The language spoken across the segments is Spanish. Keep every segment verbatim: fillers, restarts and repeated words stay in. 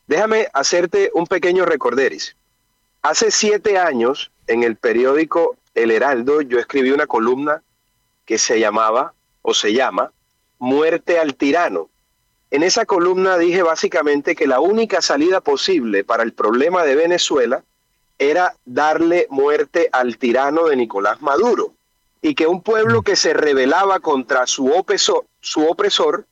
Déjame hacerte un pequeño recorderis. Hace siete años, en el periódico El Heraldo, yo escribí una columna que se llamaba, o se llama, Muerte al tirano. En esa columna dije básicamente que la única salida posible para el problema de Venezuela era darle muerte al tirano de Nicolás Maduro, y que un pueblo que se rebelaba contra su opresor, su opresor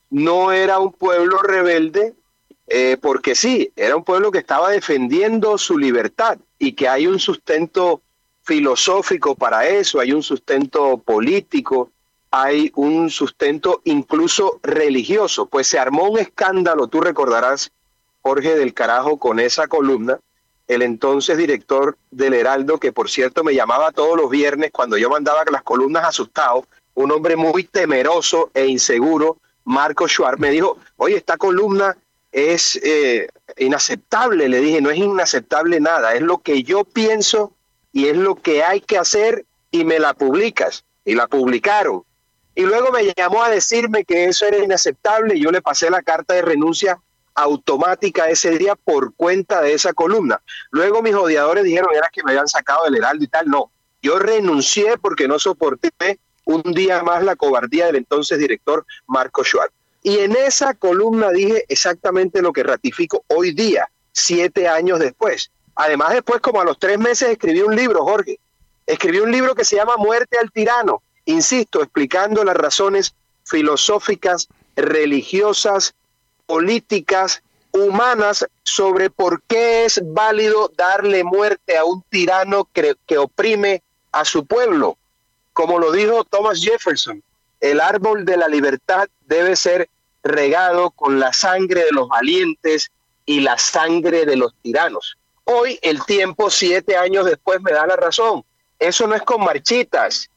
no era un pueblo rebelde eh, porque sí, era un pueblo que estaba defendiendo su libertad, y que hay un sustento filosófico para eso, hay un sustento político, hay un sustento incluso religioso. Pues se armó un escándalo, tú recordarás, Jorge, del carajo, con esa columna. El entonces director del Heraldo, que por cierto me llamaba todos los viernes cuando yo mandaba las columnas asustado, un hombre muy temeroso e inseguro, Marco Schwartz, me dijo, oye, esta columna es eh, inaceptable. Le dije, no es inaceptable nada, es lo que yo pienso y es lo que hay que hacer, y me la publicas. Y la publicaron. Y luego me llamó a decirme que eso era inaceptable, y yo le pasé la carta de renuncia automática ese día por cuenta de esa columna. Luego mis odiadores dijeron era que me habían sacado del Heraldo y tal. No, yo renuncié porque no soporté un día más la cobardía del entonces director Marco Schwartz. Y en esa columna dije exactamente lo que ratifico hoy día, siete años después. Además, después, como a los tres meses, escribí un libro, Jorge. Escribí un libro que se llama Muerte al tirano, insisto, explicando las razones filosóficas, religiosas, políticas, humanas, sobre por qué es válido darle muerte a un tirano que, que oprime a su pueblo. Como lo dijo Thomas Jefferson, el árbol de la libertad debe ser regado con la sangre de los valientes y la sangre de los tiranos. Hoy el tiempo, siete años después, me da la razón. Eso no es con marchitas,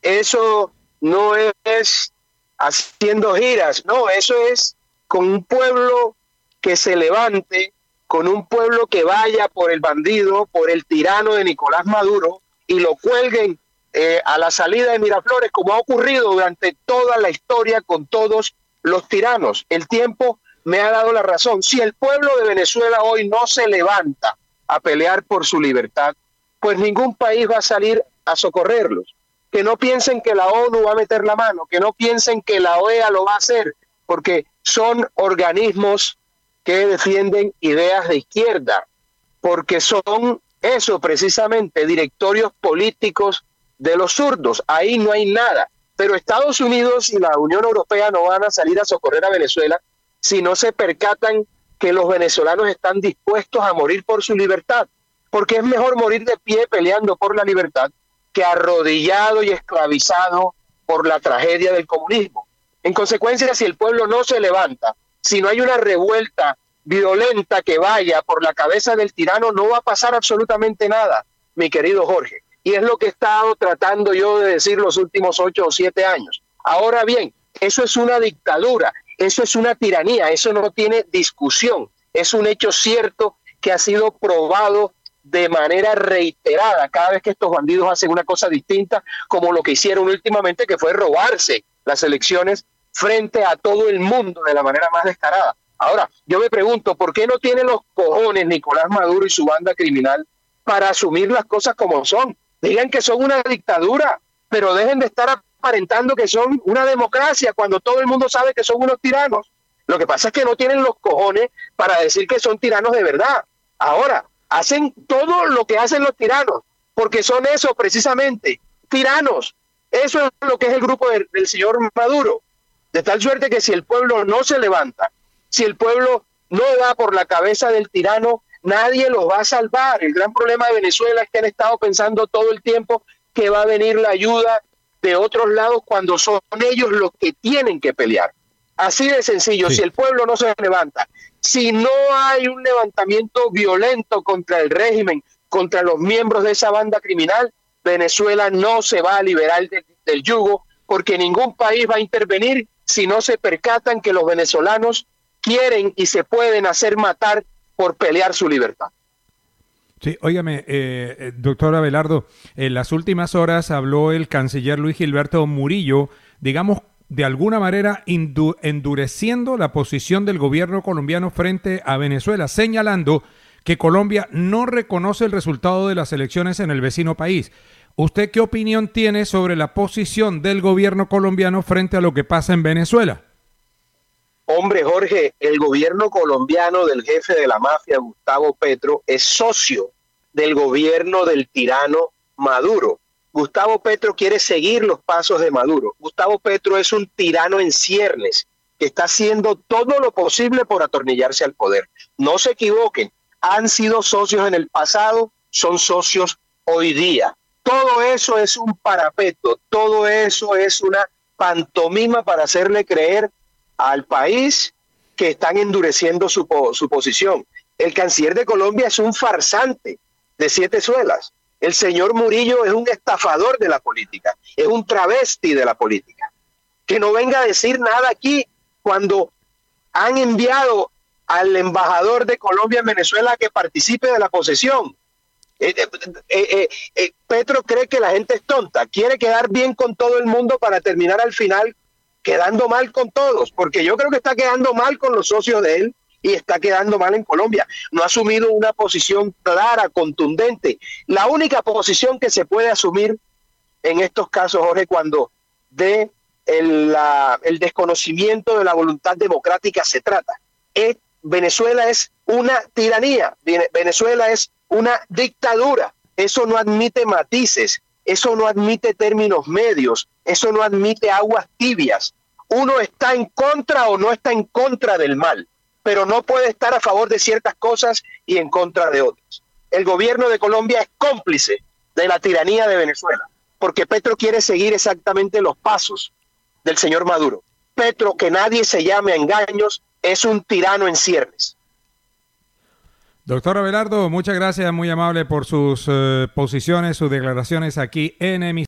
eso no es haciendo giras, no, eso es con un pueblo que se levante, con un pueblo que vaya por el bandido, por el tirano de Nicolás Maduro, y lo cuelguen eh, a la salida de Miraflores, como ha ocurrido durante toda la historia con todos los tiranos. El tiempo me ha dado la razón. Si el pueblo de Venezuela hoy no se levanta a pelear por su libertad, pues ningún país va a salir a socorrerlos. Que no piensen que la ONU va a meter la mano, que no piensen que la O E A lo va a hacer, porque son organismos que defienden ideas de izquierda, porque son eso precisamente, directorios políticos de los zurdos. Ahí no hay nada. Pero Estados Unidos y la Unión Europea no van a salir a socorrer a Venezuela si no se percatan que los venezolanos están dispuestos a morir por su libertad, porque es mejor morir de pie peleando por la libertad que arrodillado y esclavizado por la tragedia del comunismo. En consecuencia, si el pueblo no se levanta, si no hay una revuelta violenta que vaya por la cabeza del tirano, no va a pasar absolutamente nada, mi querido Jorge. Y es lo que he estado tratando yo de decir los últimos ocho o siete años. Ahora bien, eso es una dictadura, eso es una tiranía, eso no tiene discusión. Es un hecho cierto que ha sido probado de manera reiterada cada vez que estos bandidos hacen una cosa distinta, como lo que hicieron últimamente, que fue robarse las elecciones frente a todo el mundo de la manera más descarada. Ahora, yo me pregunto, ¿por qué no tienen los cojones Nicolás Maduro y su banda criminal para asumir las cosas como son? Digan que son una dictadura, pero dejen de estar aparentando que son una democracia cuando todo el mundo sabe que son unos tiranos. Lo que pasa es que no tienen los cojones para decir que son tiranos de verdad. Ahora, hacen todo lo que hacen los tiranos, porque son eso precisamente, tiranos. Eso es lo que es el grupo de, del señor Maduro. De tal suerte que si el pueblo no se levanta, si el pueblo no va por la cabeza del tirano, nadie los va a salvar. El gran problema de Venezuela es que han estado pensando todo el tiempo que va a venir la ayuda de otros lados cuando son ellos los que tienen que pelear. Así de sencillo, sí. Si el pueblo no se levanta, si no hay un levantamiento violento contra el régimen, contra los miembros de esa banda criminal, Venezuela no se va a liberar de, del yugo, porque ningún país va a intervenir si no se percatan que los venezolanos quieren y se pueden hacer matar por pelear su libertad. Sí, óigame, eh, doctor Abelardo, en las últimas horas habló el canciller Luis Gilberto Murillo, digamos, de alguna manera endureciendo la posición del gobierno colombiano frente a Venezuela, señalando que Colombia no reconoce el resultado de las elecciones en el vecino país. ¿Usted qué opinión tiene sobre la posición del gobierno colombiano frente a lo que pasa en Venezuela? Hombre, Jorge, el gobierno colombiano del jefe de la mafia, Gustavo Petro, es socio del gobierno del tirano Maduro. Gustavo Petro quiere seguir los pasos de Maduro. Gustavo Petro es un tirano en ciernes que está haciendo todo lo posible por atornillarse al poder. No se equivoquen, han sido socios en el pasado, son socios hoy día. Todo eso es un parapeto, todo eso es una pantomima para hacerle creer al país que están endureciendo su, su posición. El canciller de Colombia es un farsante de siete suelas. El señor Murillo es un estafador de la política, es un travesti de la política. Que no venga a decir nada aquí cuando han enviado al embajador de Colombia en Venezuela a que participe de la posesión. Eh, eh, eh, eh, Petro cree que la gente es tonta, quiere quedar bien con todo el mundo para terminar al final quedando mal con todos, porque yo creo que está quedando mal con los socios de él y está quedando mal en Colombia. No ha asumido una posición clara, contundente. La única posición que se puede asumir en estos casos, Jorge, cuando de el, la, el desconocimiento de la voluntad democrática se trata. Es, Venezuela es una tiranía, Venezuela es una dictadura. Eso no admite matices, eso no admite términos medios, eso no admite aguas tibias. Uno está en contra o no está en contra del mal, pero no puede estar a favor de ciertas cosas y en contra de otras. El gobierno de Colombia es cómplice de la tiranía de Venezuela, porque Petro quiere seguir exactamente los pasos del señor Maduro. Petro, que nadie se llame a engaños, es un tirano en ciernes. Doctor Abelardo, muchas gracias, muy amable por sus uh, posiciones, sus declaraciones aquí en Emisora.